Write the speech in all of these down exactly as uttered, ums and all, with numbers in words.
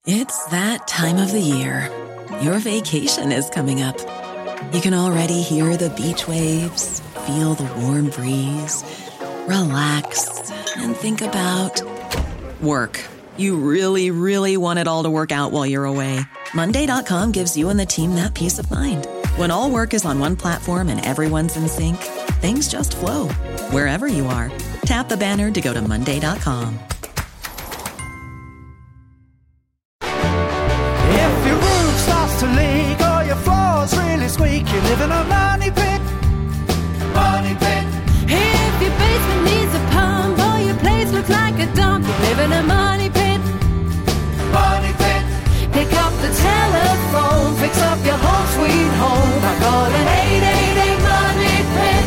It's that time of the year. Your vacation is coming up. You can already hear the beach waves, feel the warm breeze, relax, and think about work. You really, really want it all to work out while you're away. Monday dot com gives you and the team that peace of mind. When all work is on one platform and everyone's in sync, things just flow. Wherever you are, tap the banner to go to Monday dot com. If your roof starts to leak or your floor's really squeak, you live in a money pit. Money pit. If your basement needs a pump or your place looks like a dump, you live in a money pit. Money pit. Pick up the telephone, fix up your home sweet home by calling eight eight eight money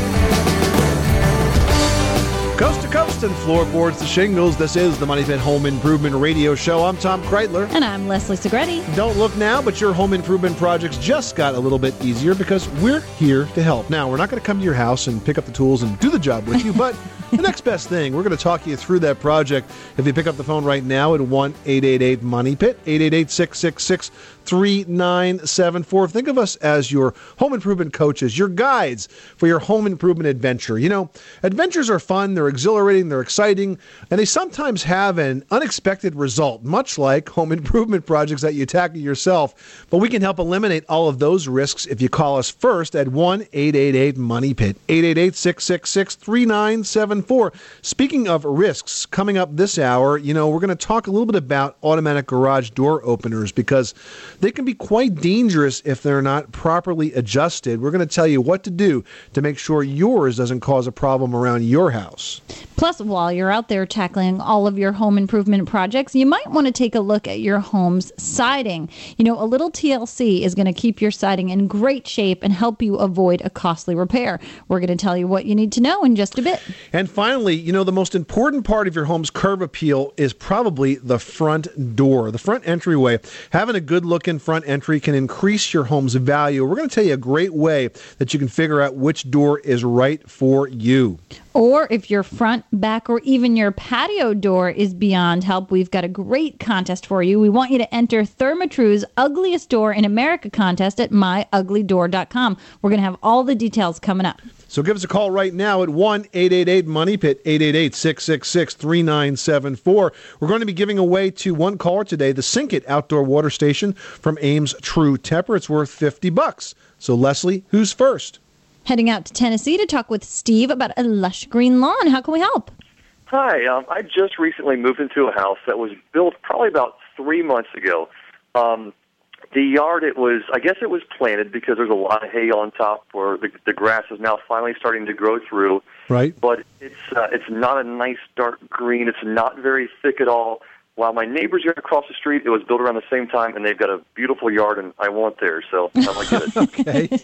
pit. Coast to coast and floorboards to shingles, this is the Money Pit Home Improvement Radio Show. I'm Tom Kreitler. And I'm Leslie Segretti. Don't look now, but your home improvement projects just got a little bit easier because we're here to help. Now, we're not going to come to your house and pick up the tools and do the job with you, but the next best thing, we're going to talk you through that project. If you pick up the phone right now at one eight eight eight money pit, eight eight eight, six six six, three nine seven four. Think of us as your home improvement coaches, your guides for your home improvement adventure. You know, adventures are fun, they're exhilarating, they're exciting, and they sometimes have an unexpected result, much like home improvement projects that you tackle yourself. But we can help eliminate all of those risks if you call us first at one eight eight eight money pit, eight eight eight, six six six, three nine seven four. Speaking of risks, coming up this hour, you know, we're going to talk a little bit about automatic garage door openers because they can be quite dangerous if they're not properly adjusted. We're going to tell you what to do to make sure yours doesn't cause a problem around your house. Plus, while you're out there tackling all of your home improvement projects, you might want to take a look at your home's siding. You know, a little T L C is going to keep your siding in great shape and help you avoid a costly repair. We're going to tell you what you need to know in just a bit. And finally, you know, the most important part of your home's curb appeal is probably the front door, the front entryway. Having a good looking front entry can increase your home's value. We're going to tell you a great way that you can figure out which door is right for you. Or if your front, back, or even your patio door is beyond help, we've got a great contest for you. We want you to enter Therma-Tru's Ugliest Door in America contest at my ugly door dot com. We're going to have all the details coming up. So give us a call right now at one eight eight eight money pit, eight eight eight, six six six, three nine seven four. We're going to be giving away to one caller today the Sink It outdoor water station from Ames True Temper. It's worth fifty bucks. So Leslie, who's first? Heading out to Tennessee to talk with Steve about a lush green lawn. How can we help? Hi, um, I just recently moved into a house that was built probably about three months ago. Um, the yard, it was, I guess it was planted because there's a lot of hay on top where the, the grass is now finally starting to grow through. Right. But it's uh, it's not a nice dark green. It's not very thick at all. While my neighbor's yard across the street, it was built around the same time, and they've got a beautiful yard, and I want theirs, so I'm like it. Okay.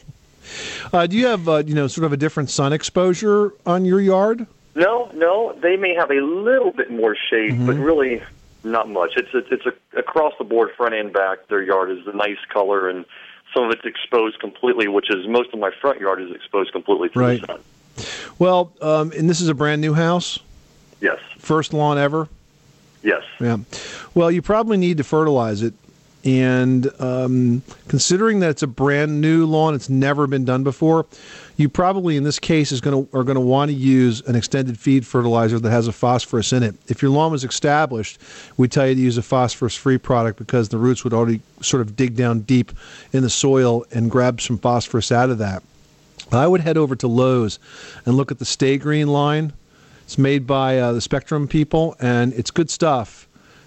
Uh, do you have, uh, you know, sort of a different sun exposure on your yard? No, no. They may have a little bit more shade, Mm-hmm. but really not much. It's a, it's a, across the board, front and back. Their yard is a nice color, and some of it's exposed completely, which is most of my front yard is exposed completely to Right. the sun. Well, um, and this is a brand new house? Yes. First lawn ever? Yes. Yeah. Well, you probably need to fertilize it. And um, considering that it's a brand new lawn, it's never been done before, you probably in this case is going to are going to want to use an extended feed fertilizer that has a phosphorus in it. If your lawn was established, we tell you to use a phosphorus-free product because the roots would already sort of dig down deep in the soil and grab some phosphorus out of that. I would head over to Lowe's and look at the Stay Green line. It's made by uh, the Spectrum people, and it's good stuff.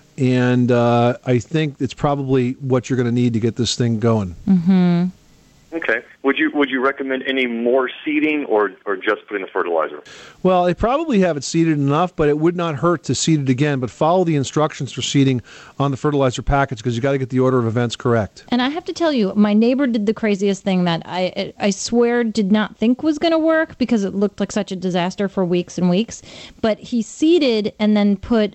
And uh, I think it's probably what you're going to need to get this thing going. Mm-hmm. Okay. Would you would you recommend any more seeding or or just putting the fertilizer? Well, they probably have it seeded enough, but it would not hurt to seed it again. But follow the instructions for seeding on the fertilizer package because you got to get the order of events correct. And I have to tell you, my neighbor did the craziest thing that I I swear did not think was going to work because it looked like such a disaster for weeks and weeks. But he seeded and then put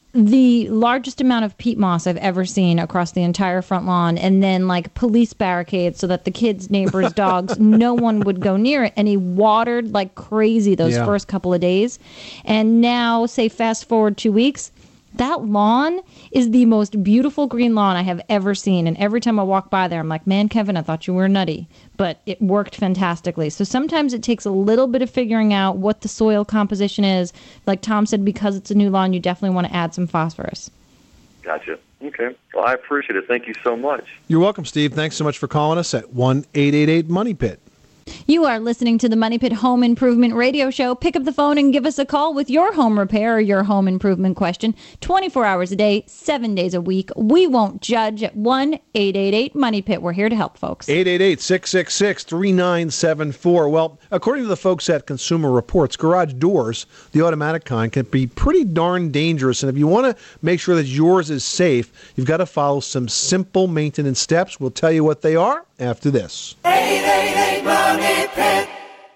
the largest amount of peat moss I've ever seen across the entire front lawn, and then like police barricades so that the kids, neighbors, dogs, no one would go near it. And he watered like crazy those Yeah. first couple of days. And now, say fast forward two weeks, That lawn is the most beautiful green lawn I have ever seen. And every time I walk by there, I'm like, man, Kevin, I thought you were nutty. But it worked fantastically. So sometimes it takes a little bit of figuring out what the soil composition is. Like Tom said, because it's a new lawn, you definitely want to add some phosphorus. Gotcha. Okay. Well, I appreciate it. Thank you so much. You're welcome, Steve. Thanks so much for calling us at one eight eight eight money pit. You are listening to the Money Pit Home Improvement Radio Show. Pick up the phone and give us a call with your home repair or your home improvement question. twenty-four hours a day, seven days a week. We won't judge at one eight eight eight money pit. We're here to help, folks. eight eight eight, six six six, three nine seven four. Well, according to the folks at Consumer Reports, garage doors, the automatic kind, can be pretty darn dangerous. And if you want to make sure that yours is safe, you've got to follow some simple maintenance steps. We'll tell you what they are after this. eight eight eight Money Pit.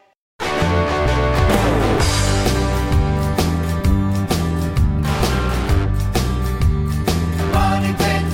Money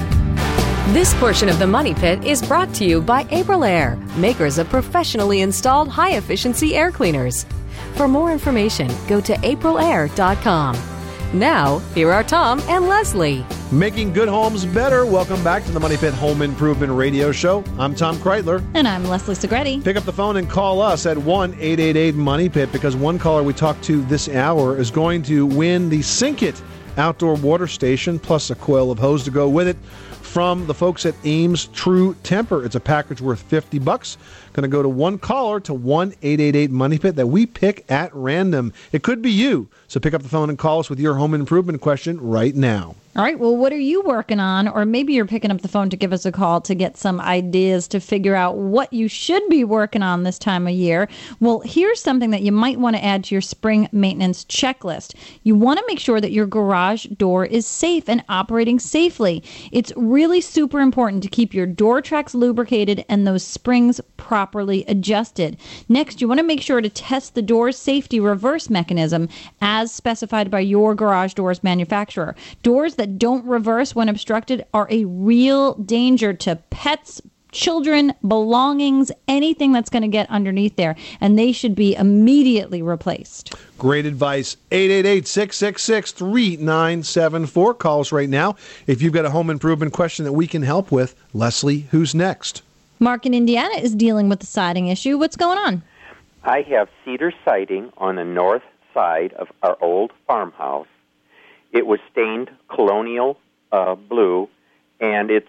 Pit. This portion of the Money Pit is brought to you by Aprilaire, makers of professionally installed high-efficiency air cleaners. For more information, go to aprilaire dot com. Now, here are Tom and Leslie. Making good homes better. Welcome back to the Money Pit Home Improvement Radio Show. I'm Tom Kreitler. And I'm Leslie Segretti. Pick up the phone and call us at one eight eight eight money pit because one caller we talked to this hour is going to win the Sink It outdoor water station plus a coil of hose to go with it from the folks at Ames True Temper. It's a package worth fifty bucks. Going to go to one caller to one eight eight eight money pit that we pick at random. It could be you. So pick up the phone and call us with your home improvement question right now. All right, well, what are you working on? Or maybe you're picking up the phone to give us a call to get some ideas to figure out what you should be working on this time of year. Well, here's something that you might want to add to your spring maintenance checklist. You want to make sure that your garage door is safe and operating safely. It's really super important to keep your door tracks lubricated and those springs properly adjusted. Next, you want to make sure to test the door's safety reverse mechanism as specified by your garage doors manufacturer. Doors that don't reverse when obstructed are a real danger to pets, children, belongings, anything that's going to get underneath there, and they should be immediately replaced. Great advice. eight eight eight, six six six, three nine seven four. Call us right now if you've got a home improvement question that we can help with. Leslie, who's next? Mark in Indiana is dealing with the siding issue. What's going on? I have cedar siding on the north side of our old farmhouse. It was stained colonial uh, blue, and it's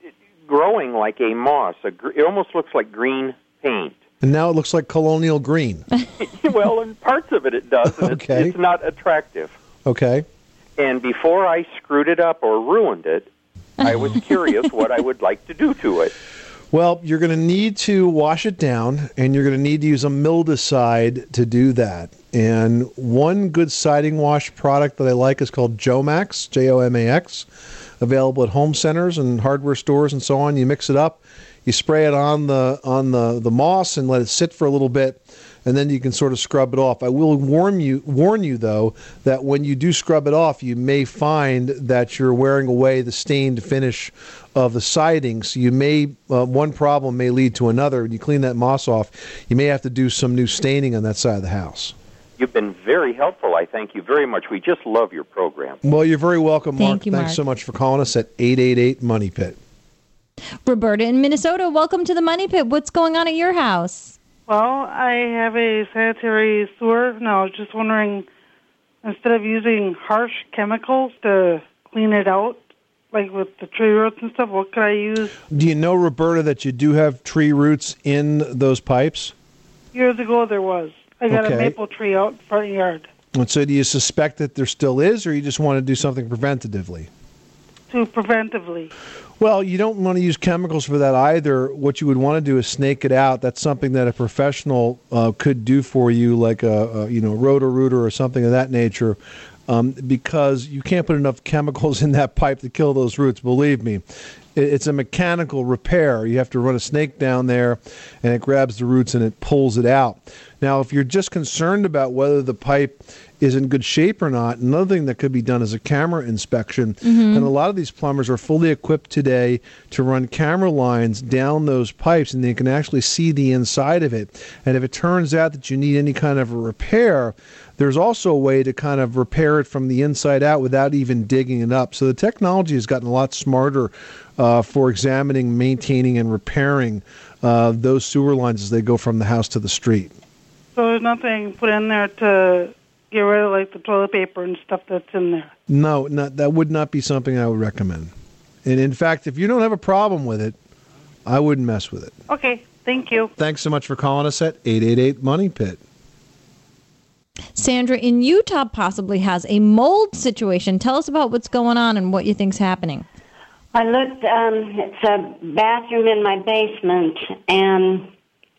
growing like a moss. A gr- it almost looks like green paint. And now it looks like colonial green. Well, in parts of it it does, and okay. it's, it's not attractive. Okay. And before I screwed it up or ruined it, I was curious what I would like to do to it. Well, you're going to need to wash it down, and you're going to need to use a mildewcide to do that. And one good siding wash product that I like is called Jomax, J O M A X, available at home centers and hardware stores and so on. You mix it up, you spray it on the on the, the moss and let it sit for a little bit, and then you can sort of scrub it off. I will warn you, warn you though, that when you do scrub it off, you may find that you're wearing away the stained finish of the siding. So you may, uh, one problem may lead to another. When you clean that moss off, you may have to do some new staining on that side of the house. You've been very helpful. I thank you very much. We just love your program. Well, you're very welcome, Mark. Thank you, Thanks Mark. so much for calling us at eight eight eight money pit. Roberta in Minnesota, welcome to the Money Pit. What's going on at your house? Well, I have a sanitary sewer. Now, I was just wondering, instead of using harsh chemicals to clean it out, like with the tree roots and stuff, what could I use? Do you know, Roberta, that you do have tree roots in those pipes? Years ago, there was. I got Okay. a maple tree out in front yard. And so do you suspect that there still is, or you just want to do something preventatively? To preventively. Well, you don't want to use chemicals for that either. What you would want to do is snake it out. That's something that a professional uh, could do for you, like a, a you know Roto-Rooter or something of that nature, um, because you can't put enough chemicals in that pipe to kill those roots. Believe me. It's a mechanical repair. You have to run a snake down there, and it grabs the roots and it pulls it out. Now, if you're just concerned about whether the pipe is in good shape or not, another thing that could be done is a camera inspection. Mm-hmm. And a lot of these plumbers are fully equipped today to run camera lines down those pipes, and they can actually see the inside of it. And if it turns out that you need any kind of a repair, there's also a way to kind of repair it from the inside out without even digging it up. So the technology has gotten a lot smarter uh, for examining, maintaining, and repairing uh, those sewer lines as they go from the house to the street. So there's nothing put in there to get rid of, like, the toilet paper and stuff that's in there? No, not, that would not be something I would recommend. And in fact, if you don't have a problem with it, I wouldn't mess with it. Okay, thank you. Thanks so much for calling us at eight eight eight Money Pit. Sandra in Utah possibly has a mold situation. Tell us about what's going on and what you think's happening. I looked, um, it's a bathroom in my basement, and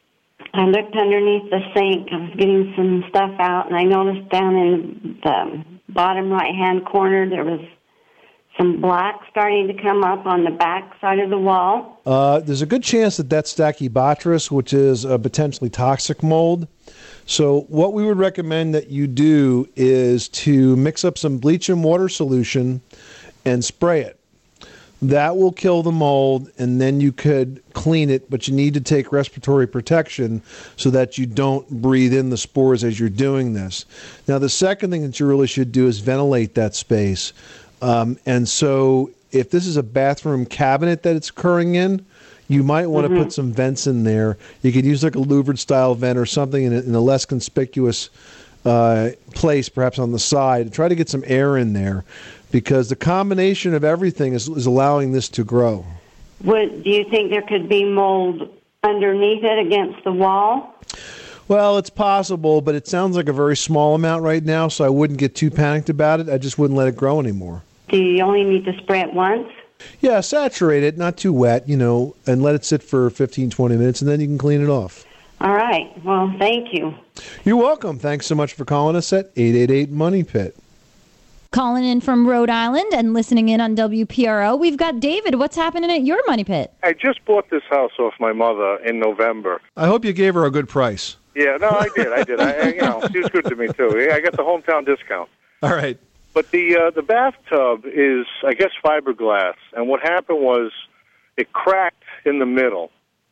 I looked underneath the sink. I was getting some stuff out, and I noticed down in the bottom right-hand corner there was some black starting to come up on the back side of the wall. Uh, there's a good chance that that's Stachybotrys, which is a potentially toxic mold. So what we would recommend that you do is to mix up some bleach and water solution and spray it. That will kill the mold, and then you could clean it, but you need to take respiratory protection so that you don't breathe in the spores as you're doing this. Now, the second thing that you really should do is ventilate that space. Um, and so if this is a bathroom cabinet that it's occurring in, you might want mm-hmm. to put some vents in there. You could use like a louvered-style vent or something in a, in a less conspicuous uh, place, perhaps on the side. Try to get some air in there, because the combination of everything is, is allowing this to grow. Would, do you think there could be mold underneath it against the wall? Well, it's possible, but it sounds like a very small amount right now, so I wouldn't get too panicked about it. I just wouldn't let it grow anymore. Do you only need to spray it once? Yeah, saturate it, not too wet, you know, and let it sit for fifteen, twenty minutes, and then you can clean it off. All right. Well, thank you. You're welcome. Thanks so much for calling us at eight eight eight Money Pit. Calling in from Rhode Island and listening in on W P R O, we've got David. What's happening at your Money Pit? I just bought this house off my mother in November. I hope you gave her a good price. Yeah, no, I did. I did. I, you know, she was good to me, too. I got the hometown discount. All right. But the uh, the bathtub is, I guess, fiberglass. And what happened was it cracked in the middle.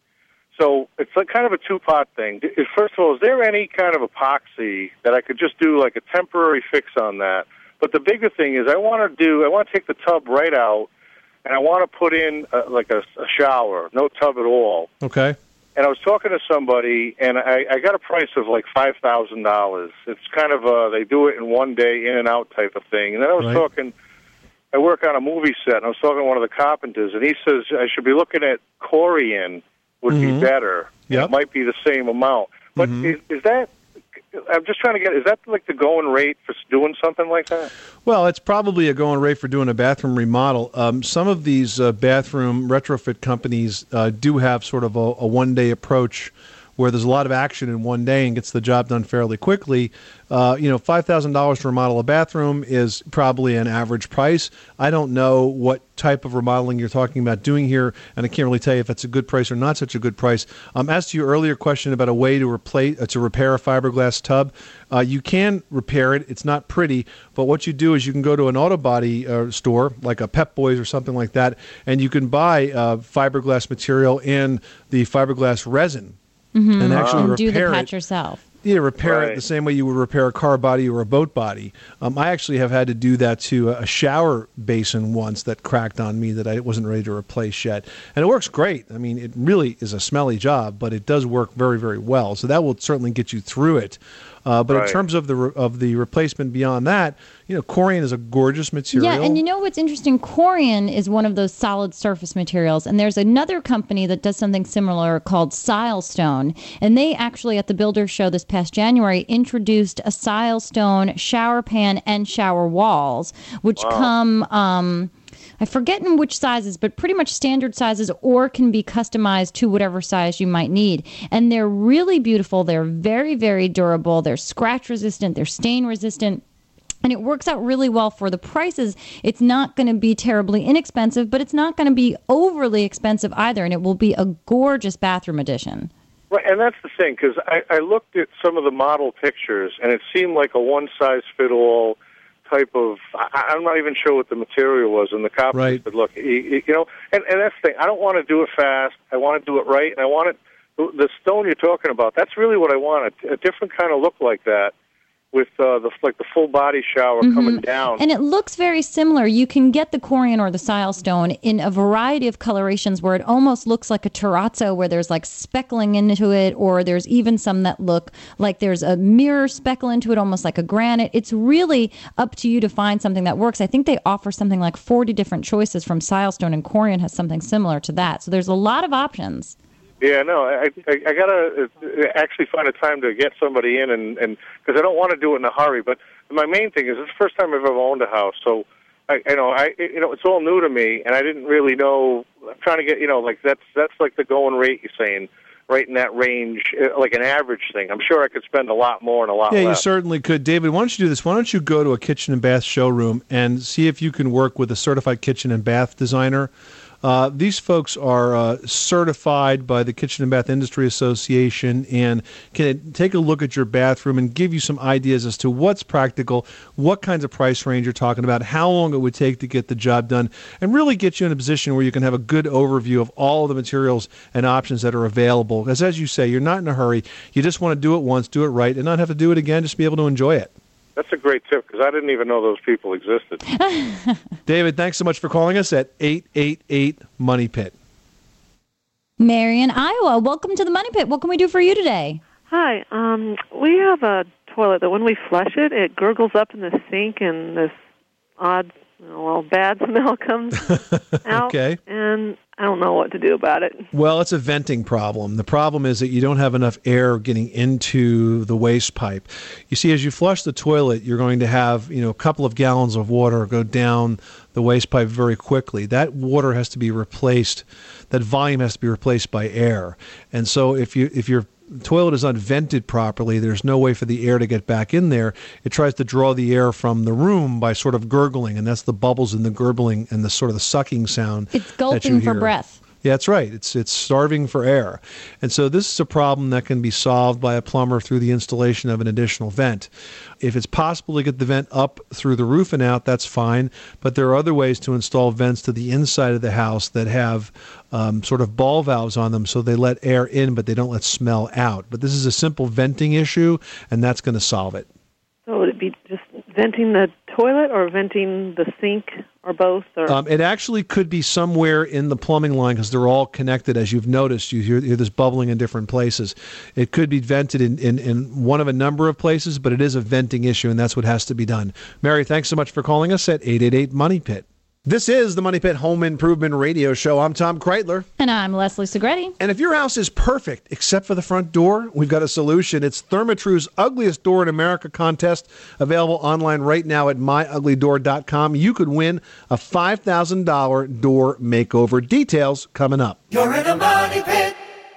So it's like kind of a two-part thing. First of all, is there any kind of epoxy that I could just do like a temporary fix on that? But the bigger thing is I want to do, I want to take the tub right out, and I want to put in uh, like a, a shower, no tub at all. Okay. And I was talking to somebody, and I, I got a price of like five thousand dollars. It's kind of a, they do it in one day, in and out type of thing. And then I was right. talking, I work on a movie set, and I was talking to one of the carpenters, and he says I should be looking at Corian would mm-hmm. be better. Yep. It might be the same amount. But mm-hmm. is, is that, I'm just trying to get, is that like the going rate for doing something like that? Well, it's probably a going rate for doing a bathroom remodel. Um, some of these uh, bathroom retrofit companies uh, do have sort of a, a one-day approach where there's a lot of action in one day and gets the job done fairly quickly. Uh, you know, five thousand dollars to remodel a bathroom is probably an average price. I don't know what type of remodeling you're talking about doing here, and I can't really tell you if it's a good price or not such a good price. Um, as to your earlier question about a way to replace, uh, to repair a fiberglass tub, uh, you can repair it. It's not pretty, but what you do is you can go to an auto body uh, store, like a Pep Boys or something like that, and you can buy uh, fiberglass material and the fiberglass resin. Mm-hmm. And actually and repair do the patch it. yourself. Yeah, repair right. it the same way you would repair a car body or a boat body. Um, I actually have had to do that to a shower basin once that cracked on me that I wasn't ready to replace yet. And it works great. I mean, it really is a smelly job, but it does work very, very well. So that will certainly get you through it. Uh, but right. in terms of the re- of the replacement beyond that, you know, Corian is a gorgeous material. Yeah, and you know what's interesting? Corian is one of those solid surface materials, and there's another company that does something similar called Silestone, and they actually at the Builder Show this past January introduced a Silestone shower pan and shower walls, which wow. come. Um, I forget in which sizes, but pretty much standard sizes or can be customized to whatever size you might need. And they're really beautiful. They're very, very durable. They're scratch resistant. They're stain resistant. And it works out really well for the prices. It's not going to be terribly inexpensive, but it's not going to be overly expensive either, and it will be a gorgeous bathroom addition. Right, and that's the thing, because I, I looked at some of the model pictures, and it seemed like a one-size-fit-all type of, I, I'm not even sure what the material was, and the copy right. said, look, you, you know, and, and that's the thing, I don't want to do it fast, I want to do it right, and I want it, the stone you're talking about, that's really what I want, a, a different kind of look like that, with uh, the like the full body shower mm-hmm. coming down. And it looks very similar. You can get the Corian or the Silestone in a variety of colorations where it almost looks like a terrazzo, where there's like speckling into it, or there's even some that look like there's a mirror speckle into it, almost like a granite. It's really up to you to find something that works. I think they offer something like forty different choices from Silestone, and Corian has something similar to that. So there's a lot of options. Yeah, no, I I, I gotta actually find a time to get somebody in, and and because I don't want to do it in a hurry. But my main thing is it's the first time I've ever owned a house, so I you know I you know it's all new to me, and I didn't really know. I'm trying to get you know like that's that's like the going rate you're saying, right in that range, like an average thing. I'm sure I could spend a lot more and a lot yeah, less. Yeah, you certainly could. David, why don't you do this? Why don't you go to a kitchen and bath showroom and see if you can work with a certified kitchen and bath designer. Uh, these folks are uh, certified by the Kitchen and Bath Industry Association and can take a look at your bathroom and give you some ideas as to what's practical, what kinds of price range you're talking about, how long it would take to get the job done, and really get you in a position where you can have a good overview of all of the materials and options that are available. Because as you say, you're not in a hurry. You just want to do it once, do it right, and not have to do it again, just be able to enjoy it. That's a great tip, because I didn't even know those people existed. David, thanks so much for calling us at eight eight eight Money Pit. Mary in Iowa, welcome to the Money Pit. What can we do for you today? Hi. Um, we have a toilet that when we flush it, it gurgles up in the sink, and this odd, well, bad smell comes out. Okay. And I don't know what to do about it. Well, it's a venting problem. The problem is that you don't have enough air getting into the waste pipe. You see, as you flush the toilet, you're going to have, you know, a couple of gallons of water go down the waste pipe very quickly. That water has to be replaced. That volume has to be replaced by air. And so if you if you're toilet is unvented properly, there's no way for the air to get back in there. It tries to draw the air from the room by sort of gurgling, and that's the bubbles and the gurgling and the sort of the sucking sound. It's gulping for breath. Yeah, that's right. It's it's starving for air. And so this is a problem that can be solved by a plumber through the installation of an additional vent. If it's possible to get the vent up through the roof and out, that's fine. But there are other ways to install vents to the inside of the house that have um, sort of ball valves on them so they let air in, but they don't let smell out. But this is a simple venting issue, and that's going to solve it. So would it be just venting the toilet or venting the sink or both? Or? Um, it actually could be somewhere in the plumbing line because they're all connected. As you've noticed, you hear, hear this bubbling in different places. It could be vented in, in, in one of a number of places, but it is a venting issue, and that's what has to be done. Mary, thanks so much for calling us at eight eight eight Money Pit. This is the Money Pit Home Improvement Radio Show. I'm Tom Kreitler. And I'm Leslie Segretti. And if your house is perfect except for the front door, we've got a solution. It's Therma-Tru's Ugliest Door in America contest, available online right now at my ugly door dot com. You could win a five thousand dollars door makeover. Details coming up. You're in a money pit.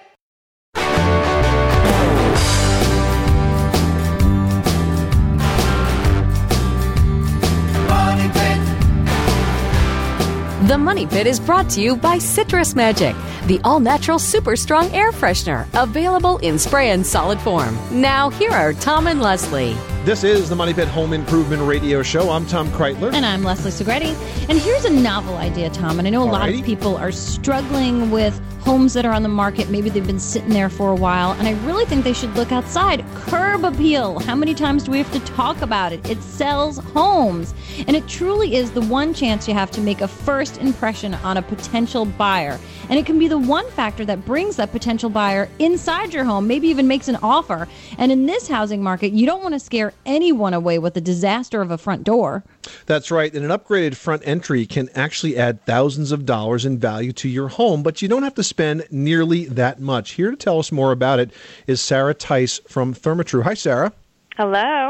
The Money Pit is brought to you by Citrus Magic, the all-natural super strong air freshener, available in spray and solid form. Now, here are Tom and Leslie. This is the Money Pit Home Improvement Radio Show. I'm Tom Kreitler. And I'm Leslie Segretti. And here's a novel idea, Tom. And I know a Alrighty. lot of people are struggling with homes that are on the market. Maybe they've been sitting there for a while. And I really think they should look outside. Curb appeal. How many times do we have to talk about it? It sells homes. And it truly is the one chance you have to make a first impression on a potential buyer. And it can be the one factor that brings that potential buyer inside your home, maybe even makes an offer. And in this housing market, you don't want to scare anyone away with the disaster of a front door. That's right. And an upgraded front entry can actually add thousands of dollars in value to your home, but you don't have to spend nearly that much. Here to tell us more about it is Sarah Tice from Therma-Tru. Hi, Sarah. Hello.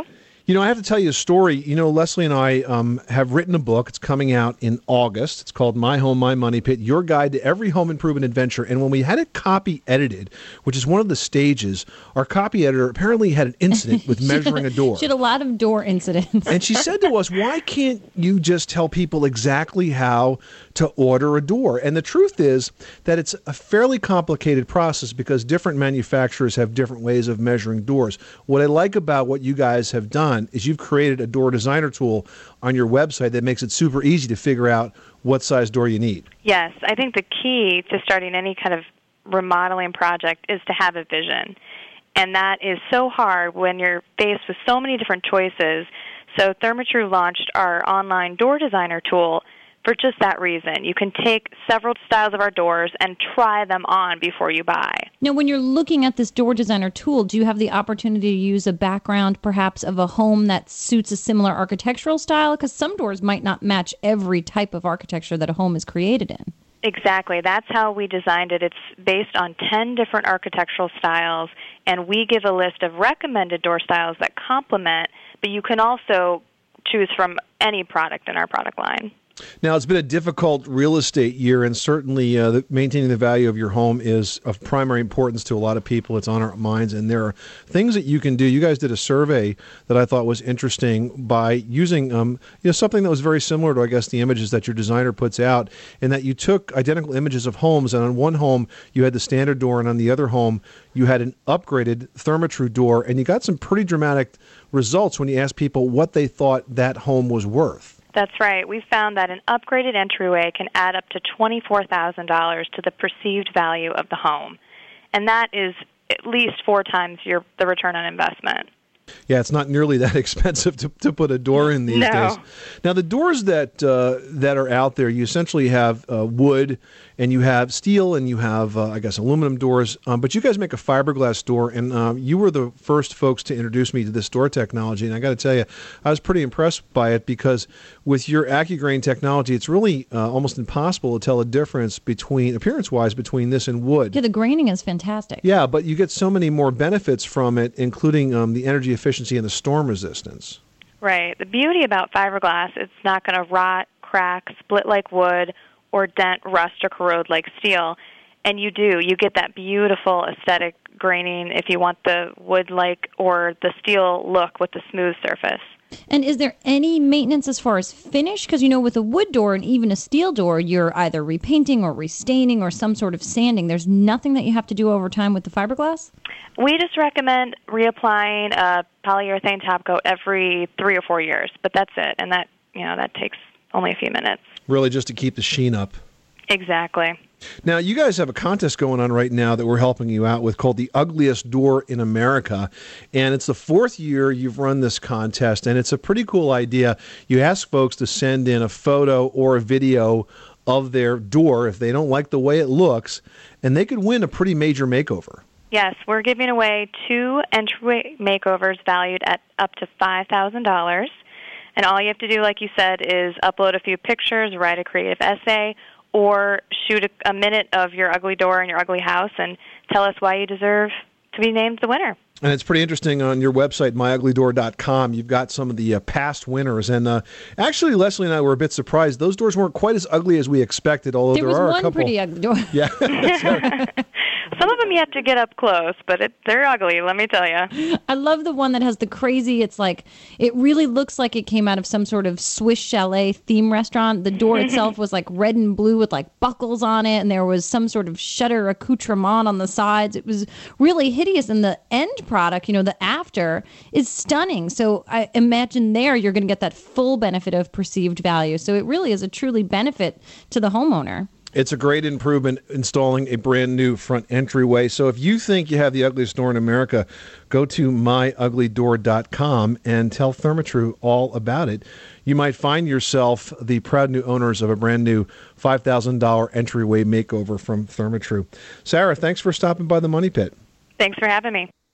You know, I have to tell you a story. You know, Leslie and I um, have written a book. It's coming out in August. It's called My Home, My Money Pit, Your Guide to Every Home Improvement Adventure. And when we had it copy edited, which is one of the stages, our copy editor apparently had an incident with measuring a door. She had a lot of door incidents. And she said to us, why can't you just tell people exactly how to order a door? And the truth is that it's a fairly complicated process because different manufacturers have different ways of measuring doors. What I like about what you guys have done is you've created a door designer tool on your website that makes it super easy to figure out what size door you need. Yes, I think the key to starting any kind of remodeling project is to have a vision. And that is so hard when you're faced with so many different choices. So Therma-Tru launched our online door designer tool for just that reason. You can take several styles of our doors and try them on before you buy. Now, when you're looking at this door designer tool, do you have the opportunity to use a background, perhaps, of a home that suits a similar architectural style? Because some doors might not match every type of architecture that a home is created in. Exactly. That's how we designed it. It's based on ten different architectural styles, and we give a list of recommended door styles that complement, but you can also choose from any product in our product line. Now, it's been a difficult real estate year, and certainly uh, the, maintaining the value of your home is of primary importance to a lot of people. It's on our minds, and there are things that you can do. You guys did a survey that I thought was interesting by using um, you know, something that was very similar to, I guess, the images that your designer puts out, in that you took identical images of homes, and on one home you had the standard door, and on the other home you had an upgraded Therma-Tru door, and you got some pretty dramatic results when you asked people what they thought that home was worth. That's right. We found that an upgraded entryway can add up to twenty-four thousand dollars to the perceived value of the home. And that is at least four times your the return on investment. Yeah, it's not nearly that expensive to, to put a door in these no. days. Now, the doors that uh, that are out there, you essentially have uh, wood, and you have steel, and you have, uh, I guess, aluminum doors. Um, but you guys make a fiberglass door, and uh, you were the first folks to introduce me to this door technology. And I got to tell you, I was pretty impressed by it because with your AccuGrain technology, it's really uh, almost impossible to tell a difference between, appearance-wise, between this and wood. Yeah, the graining is fantastic. Yeah, but you get so many more benefits from it, including um, the energy efficiency and the storm resistance. Right. The beauty about fiberglass, it's not going to rot, crack, split like wood, or dent, rust, or corrode like steel. And you do. You get that beautiful aesthetic graining if you want the wood-like or the steel look with the smooth surface. And is there any maintenance as far as finish? Because, you know, with a wood door and even a steel door, you're either repainting or restaining or some sort of sanding. There's nothing that you have to do over time with the fiberglass? We just recommend reapplying a polyurethane top coat every three or four years, but that's it. And that, you know, that takes only a few minutes. Really just to keep the sheen up. Exactly. Now, you guys have a contest going on right now that we're helping you out with called The Ugliest Door in America. And it's the fourth year you've run this contest, and it's a pretty cool idea. You ask folks to send in a photo or a video of their door if they don't like the way it looks, and they could win a pretty major makeover. Yes, we're giving away two entryway makeovers valued at up to five thousand dollars. And all you have to do, like you said, is upload a few pictures, write a creative essay, or shoot a, a minute of your ugly door in your ugly house and tell us why you deserve to be named the winner. And it's pretty interesting on your website, my ugly door dot com. You've got some of the uh, past winners. And uh, actually, Leslie and I were a bit surprised. Those doors weren't quite as ugly as we expected, although there, there was are one a couple. pretty ugly door. Yeah. Right. Some of them you have to get up close, but it, they're ugly, let me tell you. I love the one that has the crazy, it's like, it really looks like it came out of some sort of Swiss chalet theme restaurant. The door itself was like red and blue with like buckles on it, and there was some sort of shutter accoutrement on the sides. It was really hideous, and the end product, you know, the after, is stunning. So I imagine there you're going to get that full benefit of perceived value. So it really is a truly benefit to the homeowner. It's a great improvement installing a brand new front entryway. So if you think you have the ugliest door in America, go to my ugly door dot com and tell Therma-Tru all about it. You might find yourself the proud new owners of a brand new five thousand dollars entryway makeover from Therma-Tru. Sarah, thanks for stopping by the Money Pit. Thanks for having me.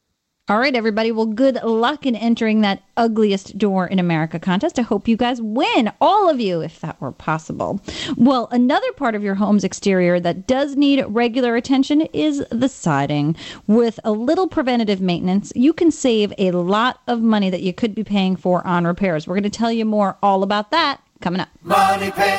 All right, everybody. Well, good luck in entering that ugliest door in America contest. I hope you guys win, all of you, if that were possible. Well, another part of your home's exterior that does need regular attention is the siding. With a little preventative maintenance, you can save a lot of money that you could be paying for on repairs. We're going to tell you more all about that coming up. Money Pit.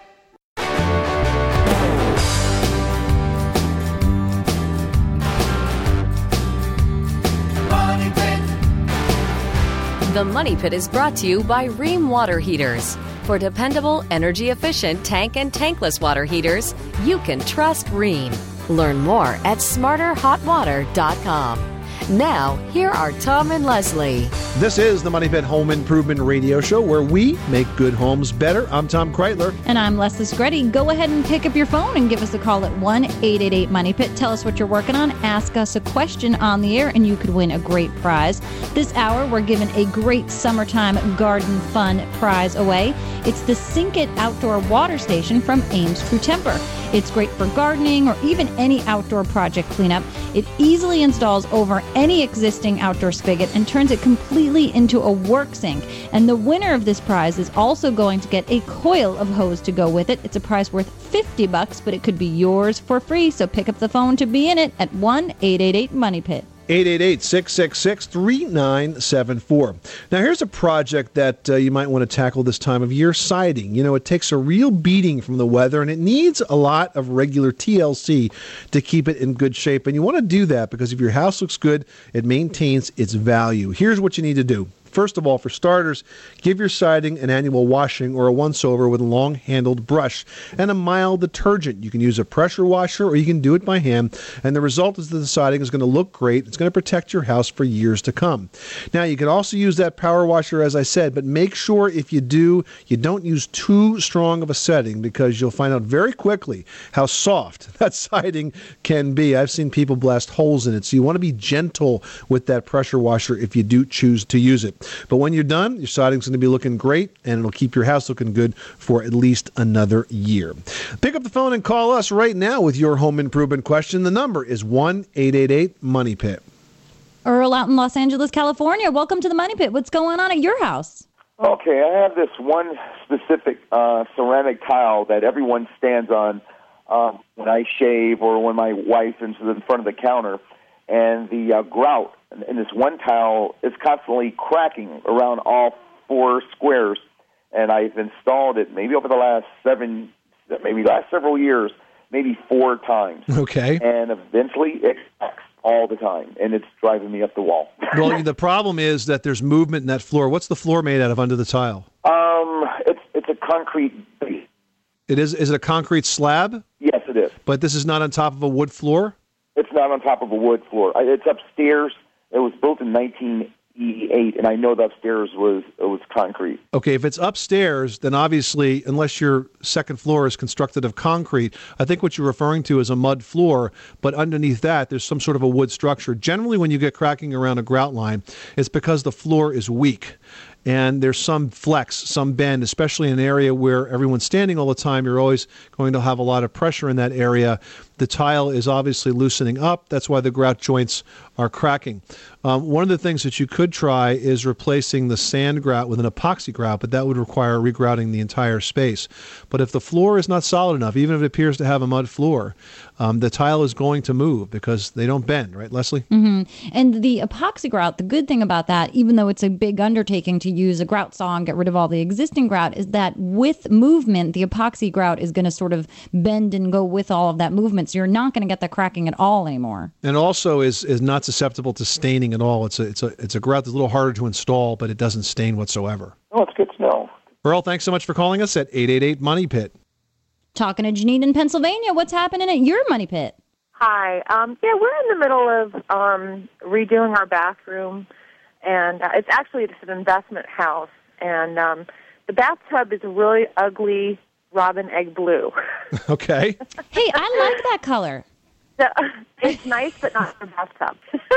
The Money Pit is brought to you by Rheem Water Heaters. For dependable, energy-efficient tank and tankless water heaters, you can trust Rheem. Learn more at smarter hot water dot com. Now, here are Tom and Leslie. This is the Money Pit Home Improvement Radio Show, where we make good homes better. I'm Tom Kreitler. And I'm Leslie Screddy. Go ahead and pick up your phone and give us a call at one eight eight eight money pit. Tell us what you're working on. Ask us a question on the air, and you could win a great prize. This hour, we're giving a great summertime garden fun prize away. It's the Sink It Outdoor Water Station from Ames True Temper. It's great for gardening or even any outdoor project cleanup. It easily installs over any existing outdoor spigot and turns it completely into a work sink. And the winner of this prize is also going to get a coil of hose to go with it. It's a prize worth fifty bucks, but it could be yours for free. So pick up the phone to be in it at one eight eight eight money pit. eight eight eight, six six six, three nine seven four. Now, here's a project that uh, you might want to tackle this time of year, siding. You know, it takes a real beating from the weather, and it needs a lot of regular T L C to keep it in good shape. And you want to do that because if your house looks good, it maintains its value. Here's what you need to do. First of all, for starters, give your siding an annual washing or a once-over with a long-handled brush and a mild detergent. You can use a pressure washer or you can do it by hand, and the result is that the siding is going to look great. It's going to protect your house for years to come. Now, you can also use that power washer, as I said, but make sure if you do, you don't use too strong of a setting because you'll find out very quickly how soft that siding can be. I've seen people blast holes in it, so you want to be gentle with that pressure washer if you do choose to use it. But when you're done, your siding's going to be looking great, and it'll keep your house looking good for at least another year. Pick up the phone and call us right now with your home improvement question. The number is one eight eight eight money pit. Earl out in Los Angeles, California. Welcome to the Money Pit. What's going on at your house? Okay, I have this one specific uh, ceramic tile that everyone stands on um, when I shave or when my wife is in front of the counter, and the uh, grout in this one tile is constantly cracking around all four squares, and I've installed it maybe over the last seven, maybe last several years, maybe four times. Okay. And eventually it cracks all the time, and it's driving me up the wall. Well, the problem is that there's movement in that floor. What's the floor made out of under the tile? Um, it's it's a concrete base. It is. Is it a concrete slab? Yes, it is. But this is not on top of a wood floor? It's not on top of a wood floor. It's upstairs. It was built in nineteen eighty-eight, and I know the upstairs was it was concrete. Okay, if it's upstairs, then obviously, unless your second floor is constructed of concrete, I think what you're referring to is a mud floor, but underneath that, there's some sort of a wood structure. Generally, when you get cracking around a grout line, it's because the floor is weak. And there's some flex, some bend, especially in an area where everyone's standing all the time. You're always going to have a lot of pressure in that area. The tile is obviously loosening up. That's why the grout joints are cracking. Um, one of the things that you could try is replacing the sand grout with an epoxy grout, but that would require regrouting the entire space. But if the floor is not solid enough, even if it appears to have a mud floor, um, the tile is going to move because they don't bend, right, Leslie? Mm-hmm. And the epoxy grout, the good thing about that, even though it's a big undertaking to use a grout saw and get rid of all the existing grout, is that with movement, the epoxy grout is going to sort of bend and go with all of that movement. So you're not going to get the cracking at all anymore. And also is is not susceptible to staining at all. It's a it's a it's a grout that's a little harder to install, but it doesn't stain whatsoever. Oh, it's good to know. Earl, thanks so much for calling us at eight eight eight money pit. Talking to Janine in Pennsylvania. What's happening at your Money Pit? Hi. Um, yeah, we're in the middle of um, redoing our bathroom, and uh, it's actually just an investment house. And um, the bathtub is a really ugly robin egg blue. Okay. Hey, I like that color. So, it's nice, but not for a bathtub.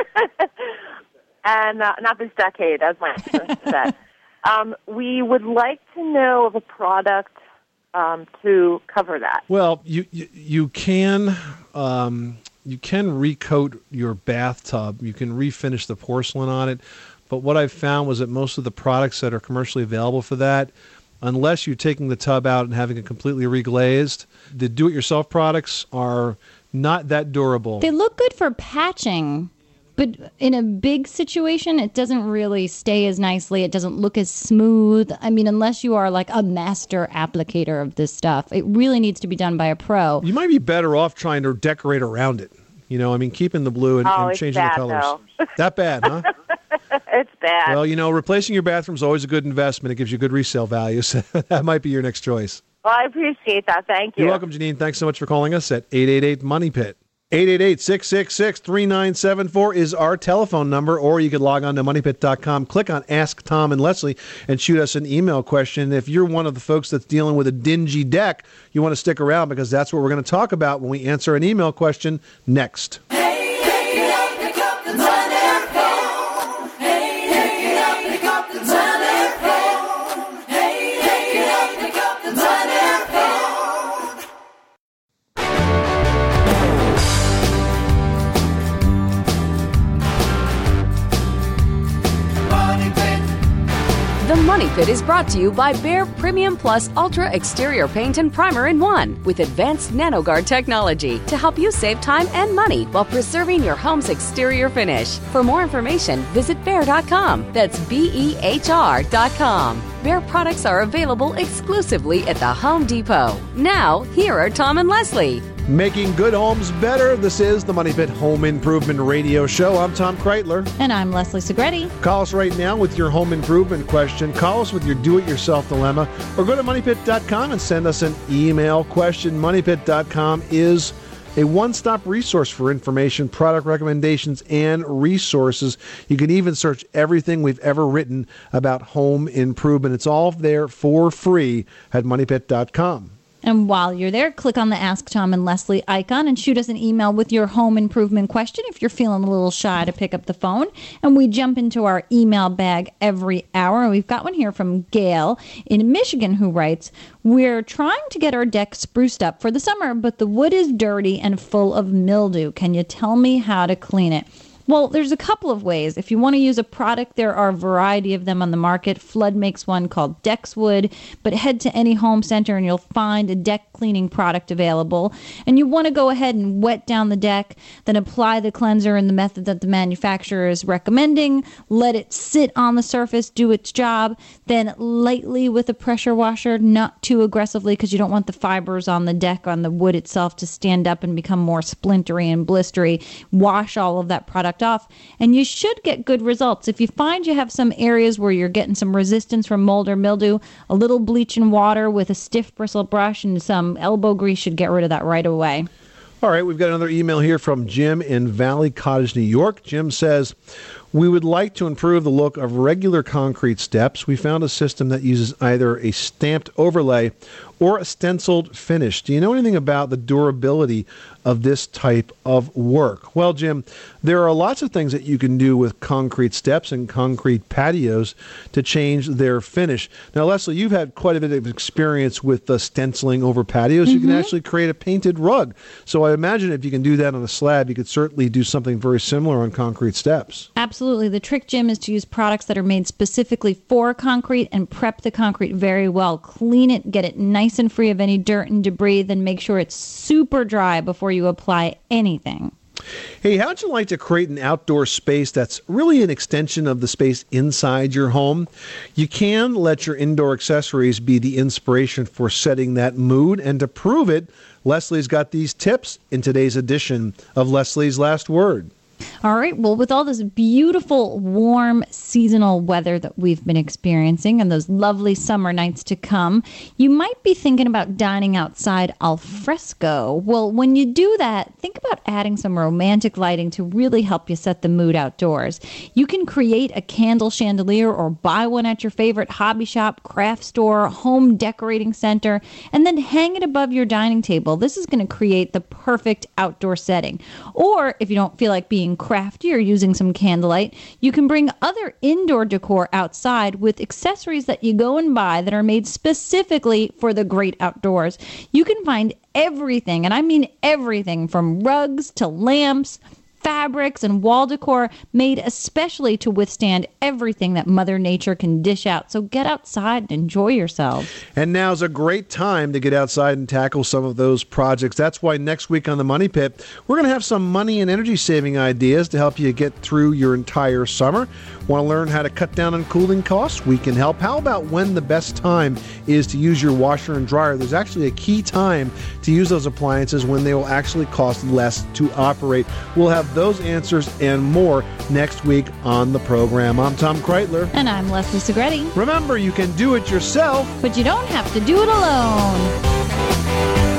and uh, not this decade, as my husband said. Um, we would like to know of a product um, to cover that. Well, you you, you can um, you can recoat your bathtub. You can refinish the porcelain on it. But what I've found was that most of the products that are commercially available for that, unless you're taking the tub out and having it completely reglazed, the do-it-yourself products are not that durable. They look good for patching, but in a big situation, it doesn't really stay as nicely. It doesn't look as smooth. I mean, unless you are like a master applicator of this stuff, it really needs to be done by a pro. You might be better off trying to decorate around it. You know, I mean, keeping the blue and, Oh, and it's changing bad, the colors. though. That bad, huh? It's bad. Well, you know, replacing your bathroom is always a good investment. It gives you good resale value, so that might be your next choice. Well, I appreciate that. Thank you. You're welcome, Janine. Thanks so much for calling us at eight eight eight Money Pit. eight eight eight, six six six, three nine seven four is our telephone number, or you could log on to money pit dot com, click on Ask Tom and Leslie, and shoot us an email question. If you're one of the folks that's dealing with a dingy deck, you want to stick around because that's what we're going to talk about when we answer an email question next. The Money Pit is brought to you by Behr Premium Plus Ultra Exterior Paint and Primer in one with advanced NanoGuard technology to help you save time and money while preserving your home's exterior finish. For more information, visit behr dot com. That's B E H R dot com. Behr products are available exclusively at the Home Depot. Now, here are Tom and Leslie. Making good homes better. This is the Money Pit Home Improvement Radio Show. I'm Tom Kreitler. And I'm Leslie Segretti. Call us right now with your home improvement question. Call us with your do-it-yourself dilemma. Or go to money pit dot com and send us an email question. money pit dot com is a one-stop resource for information, product recommendations, and resources. You can even search everything we've ever written about home improvement. It's all there for free at money pit dot com. And while you're there, click on the Ask Tom and Leslie icon and shoot us an email with your home improvement question if you're feeling a little shy to pick up the phone. And we jump into our email bag every hour. And we've got one here from Gail in Michigan who writes, "We're trying to get our deck spruced up for the summer, but the wood is dirty and full of mildew. Can you tell me how to clean it?" Well, there's a couple of ways. If you want to use a product, there are a variety of them on the market. Flood makes one called Dexwood, but head to any home center and you'll find a deck cleaning product available. And you want to go ahead and wet down the deck, then apply the cleanser in the method that the manufacturer is recommending. Let it sit on the surface, do its job, then lightly with a pressure washer, not too aggressively because you don't want the fibers on the deck, on the wood itself, to stand up and become more splintery and blistery. Wash all of that product off, and you should get good results. If you find you have some areas where you're getting some resistance from mold or mildew, a little bleach and water with a stiff bristle brush and some elbow grease should get rid of that right away. All right, we've got another email here from Jim in Valley Cottage, New York. Jim says, "We would like to improve the look of regular concrete steps. We found a system that uses either a stamped overlay or a stenciled finish. Do you know anything about the durability of this type of work?" Well, Jim, there are lots of things that you can do with concrete steps and concrete patios to change their finish. Now, Leslie, you've had quite a bit of experience with uh, stenciling over patios. Mm-hmm. You can actually create a painted rug. So I imagine if you can do that on a slab, you could certainly do something very similar on concrete steps. Absolutely. The trick, Jim, is to use products that are made specifically for concrete and prep the concrete very well. Clean it, get it nice and free of any dirt and debris, then make sure it's super dry before you apply anything. Hey, how'd you like to create an outdoor space that's really an extension of the space inside your home? You can let your indoor accessories be the inspiration for setting that mood, and to prove it, Leslie's got these tips in today's edition of Leslie's Last Word. All right. Well, with all this beautiful, warm, seasonal weather that we've been experiencing and those lovely summer nights to come, you might be thinking about dining outside al fresco. Well, when you do that, think about adding some romantic lighting to really help you set the mood outdoors. You can create a candle chandelier or buy one at your favorite hobby shop, craft store, home decorating center, and then hang it above your dining table. This is going to create the perfect outdoor setting. Or if you don't feel like being crazy, crafty or using some candlelight, you can bring other indoor decor outside with accessories that you go and buy that are made specifically for the great outdoors. You can find everything, and I mean everything, from rugs to lamps, fabrics, and wall decor made especially to withstand everything that Mother Nature can dish out. So get outside and enjoy yourselves. And now's a great time to get outside and tackle some of those projects. That's why next week on the Money Pit, we're going to have some money and energy saving ideas to help you get through your entire summer. Want to learn how to cut down on cooling costs? We can help. How about when the best time is to use your washer and dryer? There's actually a key time to use those appliances when they will actually cost less to operate. We'll have those answers and more next week on the program. I'm Tom Kreitler. And I'm Leslie Segretti. Remember, you can do it yourself, but you don't have to do it alone.